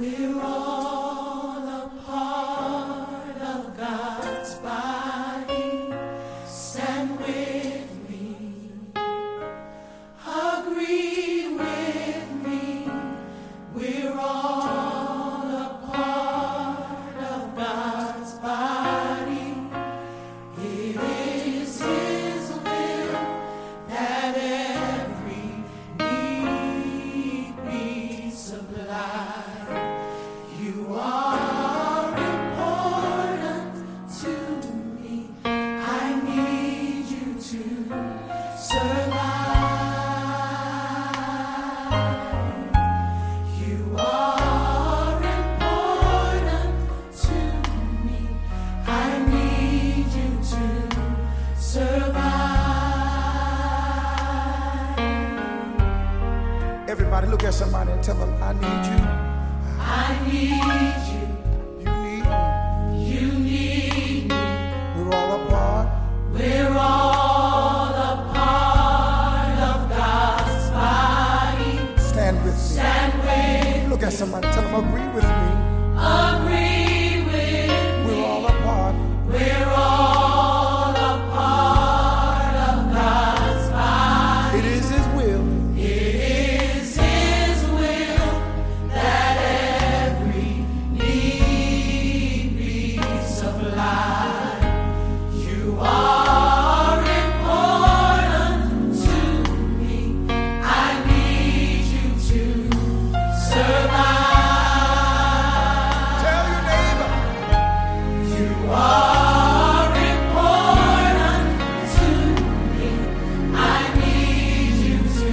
We're all a part of God's body. Stand with me. Agree with me. We're all a part of God's body. It is His will that every need be supplied. You are important to me. I need you to survive. You are important to me. I need you to survive. Everybody look at somebody and tell them, I need you. I need you. You need me. You need me. We're all a part. We're all a part of God's body. Stand with me. Stand with Look at somebody, tell them, agree with me. Agree with We're all a part. We're all a part of God's body. It is His will. It is His will that every need be supplied. You are important to me. I need you to survive. Tell your neighbor. You are important to me. I need you to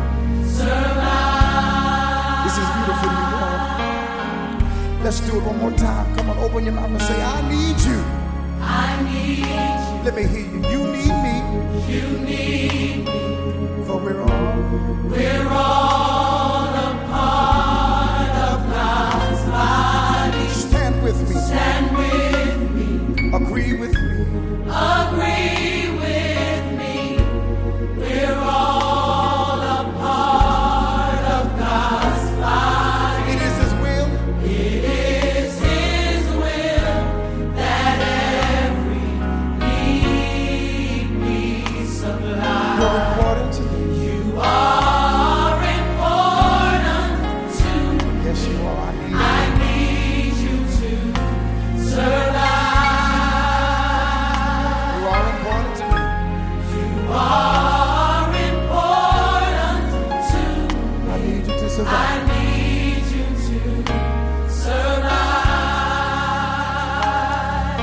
survive. This is beautiful, you all. Let's do it one more time. Come on, open your mouth and say, I need you. I need you. Let me hear you. You need me. You need me. For we're all. We're all a part of God's body. Stand with me. Stand with me. Agree with me. Agree with me. We're all a part of God's body. It is His will. It is His will that every need be supplied. You're important to me. You are important to me. Yes, you are. I need I need you to survive. you. You are important to me. You are important to me. I need you to I survive. need you to survive.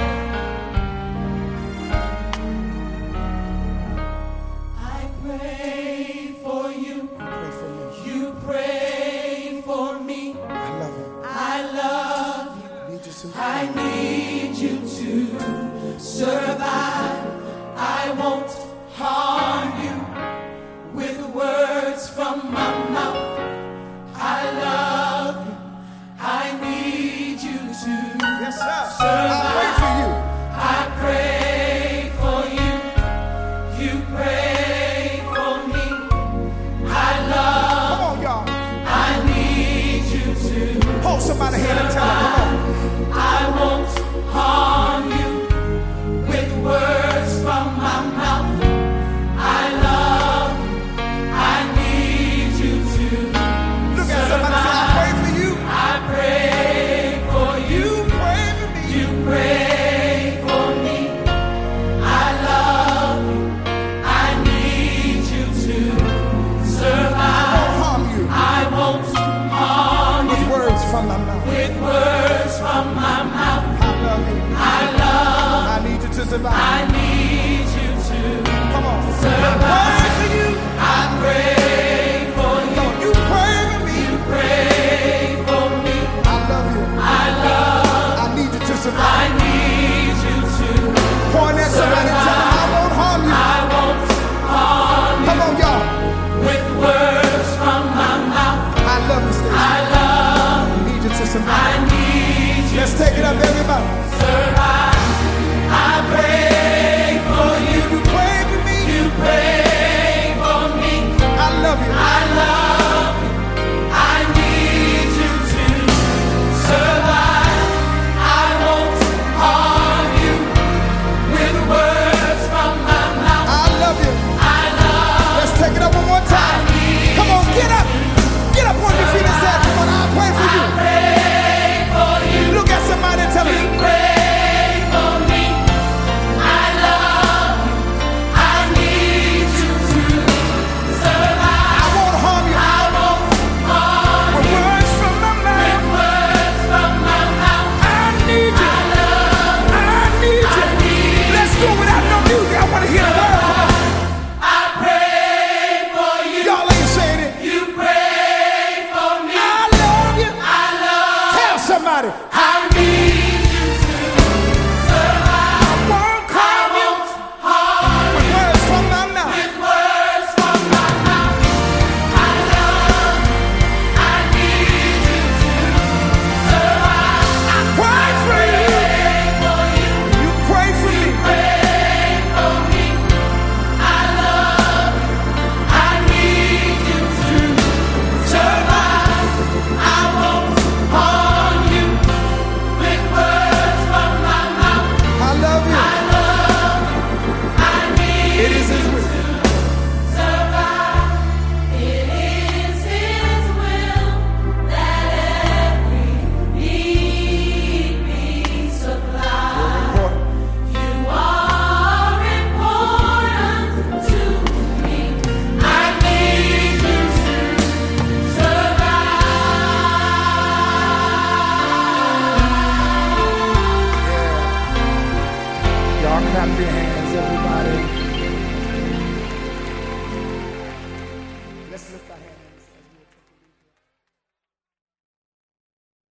I pray for you. Pray for me. You pray for me. I love you. I love you. I need you to I need you to survive. I won't harm you with words from my mouth. I love you. I need you to Yes, sir. I survive. pray for you. I pray for you. You pray for me. I love. Come on, y'all. I need you to. Hold somebody's hand and tell them, come on. I won't harm you with words from my mouth. I love you. I need you to Look at somebody and say, I pray for you. I pray for you. Pray for me. You pray for me. I love you. I need you to I survive. won't harm you I won't harm with you words from my mouth. with words from my mouth. I love you. I love. I need you to survive. I need you to Come on. survive. I pray for you. I pray for Come you. on. You pray for me. Pray for me. I love you. I love. I need you to I survive. need you to. Point at somebody and tell them, I won't harm you. I won't harm Come on, y'all. you with words from my mouth. I love you, Stacey. I love. I need you to I survive. need you Let's take it up, everybody. to survive. I pray for you. You pray for me. You pray for me. I love you. I love you. I need you to Everybody,